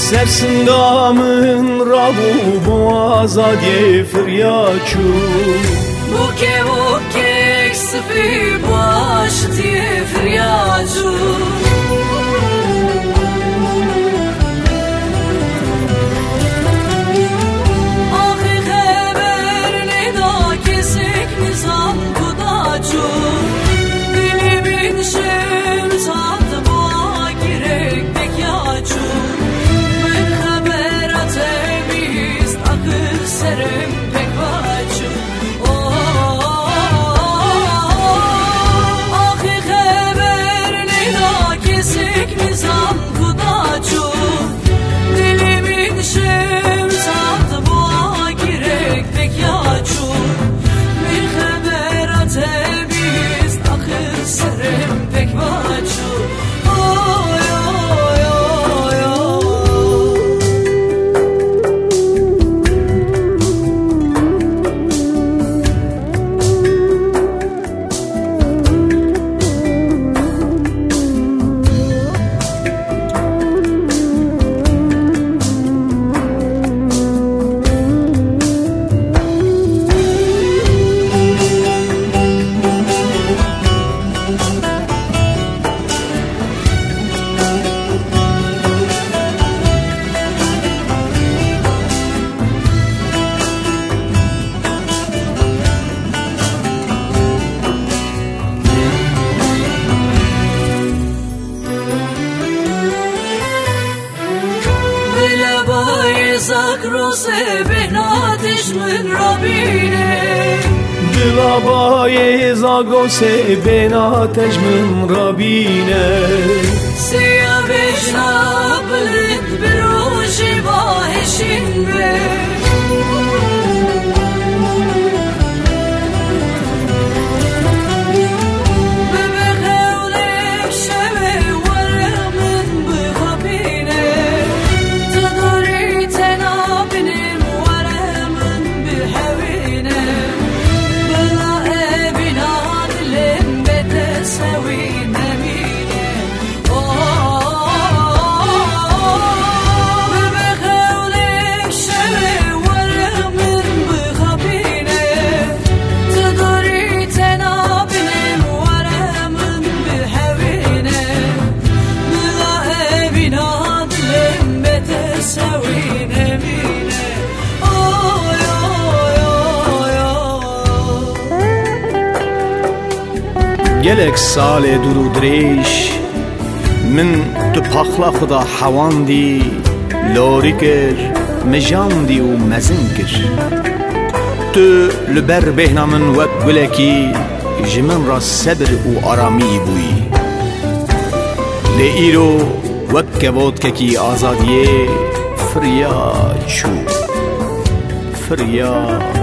سرسندامن رابو بوازادی فریاچو بوکه سپی باشتی فریاچو آخی خبر ندا کسک نظام کداچو دلی بینشم سات با گرک بکیاچو Serim pek vacu Ahi haber nida kesik nizam kudacu Dilimin şemsat boğa girek pek yacu Bir haber atebiz ahir serim pek vacu Zakroze benatish min rabine Dilabaye zagrose benatish min rabine Siya vejna blit biroshi baheshin be gelek sale duru dreş min tu paxla xuda hawandi lorikir mejandi u mezinkir tu liber behna min wek guleki jimin ra sebr u arami buyi le iro wek kevot keki azadiye firya çu firya